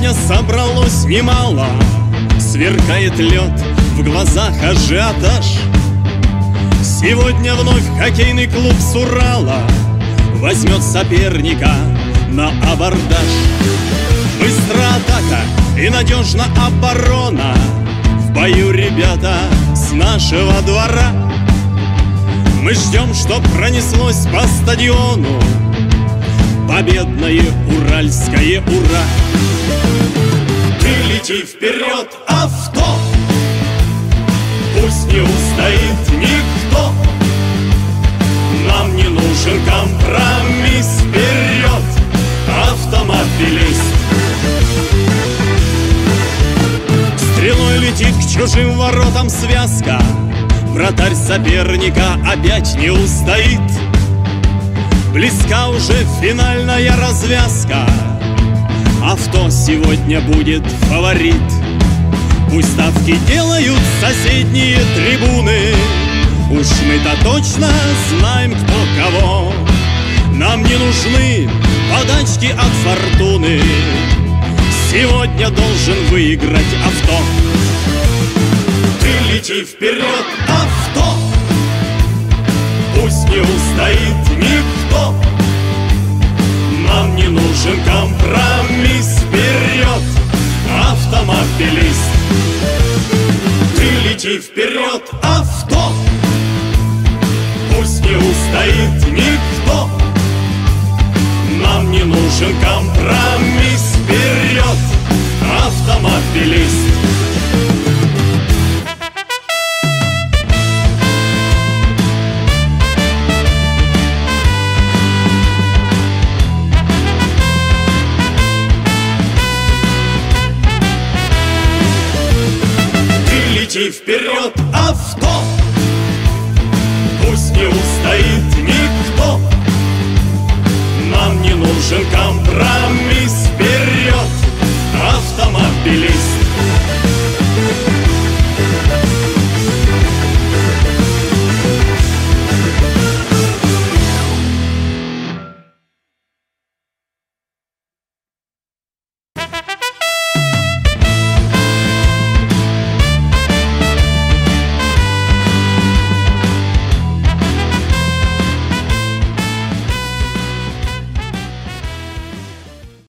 Сегодня собралось немало, сверкает лед, в глазах ажиотаж. Сегодня вновь хоккейный клуб с Урала возьмет соперника на абордаж. Быстрая атака и надежна оборона, в бою ребята с нашего двора. Мы ждем, что пронеслось по стадиону победное уральское ура. Ты лети вперед, авто, пусть не устоит никто. Нам не нужен компромисс, вперед, автомобилист. Стрелой летит к чужим воротам связка, вратарь соперника опять не устоит. Близка уже финальная развязка, авто сегодня будет фаворит. Пусть ставки делают соседние трибуны, уж мы-то точно знаем, кто кого. Нам не нужны подачки от фортуны, сегодня должен выиграть авто. Ты лети вперед, авто, пусть не устоит никто. Нам не нужен компромисс, вперед, автомобилист. Ты лети вперед, авто, пусть не устоит никто. Нам не нужен компромисс, вперед, автомобилист. Лети вперед, авто, пусть не устоит никто. Нам не нужен компромисс,